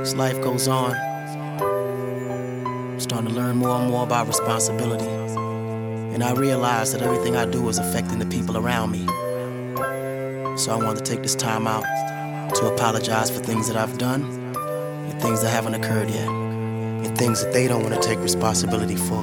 As life goes on, I'm starting to learn more and more about responsibility. And I realize that everything I do is affecting the people around me. So I want to take this time out to apologize for things that I've done and things that haven't occurred yet, and things that they don't want to take responsibility for.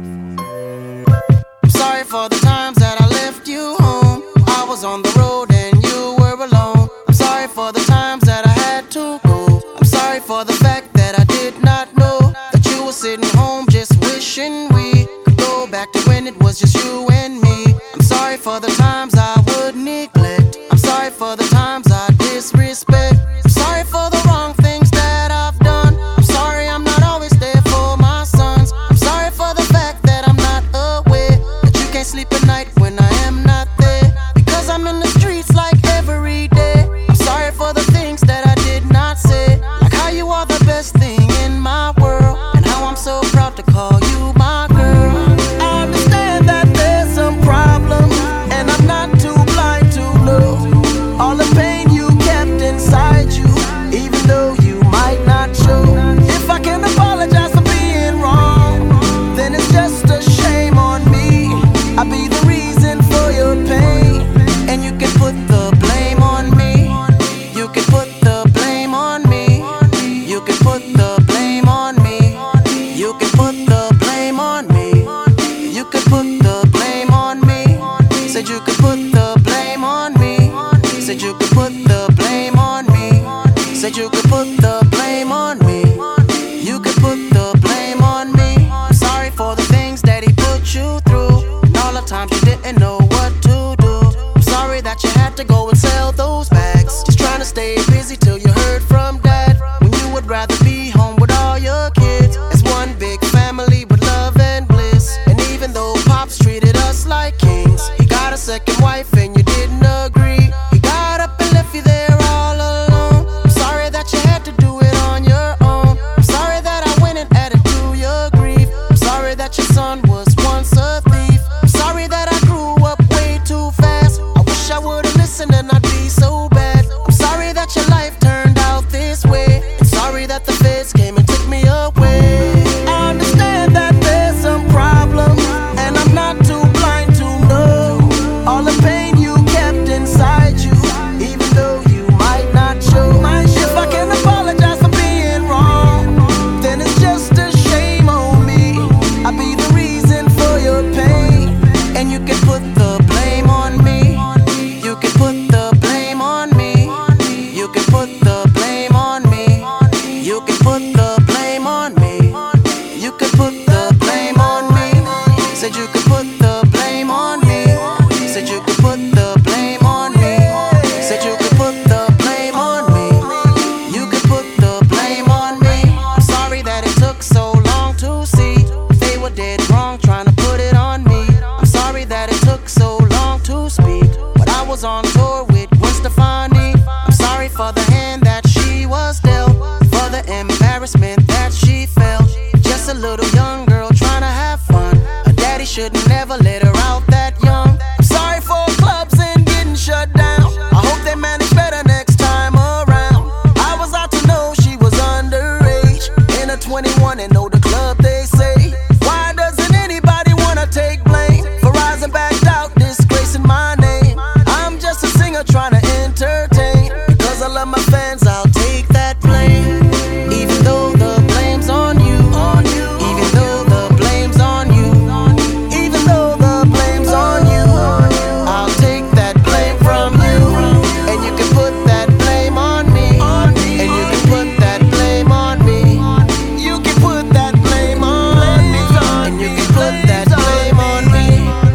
I'm sorry for the times that I left you home. I was on the road and you were alone. I'm sorry for the times that I had to go. I'm sorry for the fact that I did not know that you were sitting home just wishing we could go back to when it was just you and me. I'm sorry for the times I would neglect. I'm sorry for the times I disrespect. I'm sorry for the wrong things that I've done. I'm sorry I'm not always there for my sons. I'm sorry for the fact that I'm not aware that you can't sleep at night when I am not there, because I'm in the streets like every day. I'm sorry for the things that I did not say, like how you are the best thing in my world, and how I'm so proud to call you my girl. I understand that there's some problems, and I'm not too blind to know all the pain you kept inside you, even though you might not show. If I can apologize for being wrong, then it's just a shame on me. I'll be the reason for your pain, and you can put the blame on me. You can put the blame on me. You can put the blame on me. You can put the blame on me. You can put the blame on me. Said you could put the blame on me. Said you could put the blame on me. Said you could put the blame on me. You could put the blame on me. I'm sorry for the things that he put you through, and all the times you didn't know what to do. I'm sorry that you had to go and sell those bags, just trying to stay busy till you heard from dad, when you would rather be home with all your kids as one big family with love and bliss. And even though Pops treated us like kings, he got a second wife and you didn't agree. He got up and left you there all alone. I'm sorry that you had to do it on your own. I'm sorry that I went and added to your grief. I'm sorry that your son was once a thief. I'm sorry that I grew up way too fast. I wish I would've listened and I'd be so bad. I'm sorry that your life turned out this way, and sorry that the feds came and took me away. I understand that there's some problems, and I'm not too blind to know all the pain you kept inside you, even though you might not show. If I can apologize for being wrong, then it's just a shame on me. I'll be the reason for your pain, and you can put the blame on me. You can put the blame on me. You can put the blame on me. You can put the blame on me. You can put the blame on me. Said you could put the blame on me. Said you could put the blame on me. Said you could put the blame on me. You could put the blame on me. I'm sorry that it took so long to see they were dead wrong trying to put it on me. I'm sorry that it took so long to speak, but I was on tour with Gwen Stefani. I'm sorry for the hand that she was dealt, for the embarrassment that she felt. Just a little young girl trying to have fun. Her daddy should never let her out that young. I'm sorry for clubs and getting shut down. I hope they manage better next time around. I was out to know she was underage, in her 21 and know the club they say. Why doesn't anybody wanna take blame for rising back out, disgracing my name? I'm just a singer trying to entertain. Because I love my fans, I'll take that blame. Even though the blame's on you. Even though the blame's on you. Even though the blame's on you. I'll take that blame from you. And you can put that blame on me. And you can put that blame on me. You can put that blame on me. And you can put that blame on me.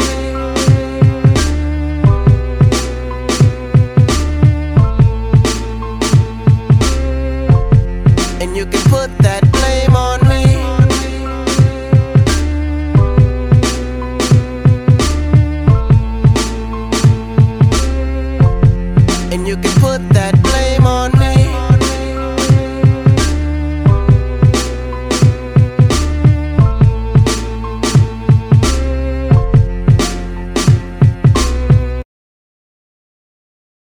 And you can put that blame on me. And you can put that blame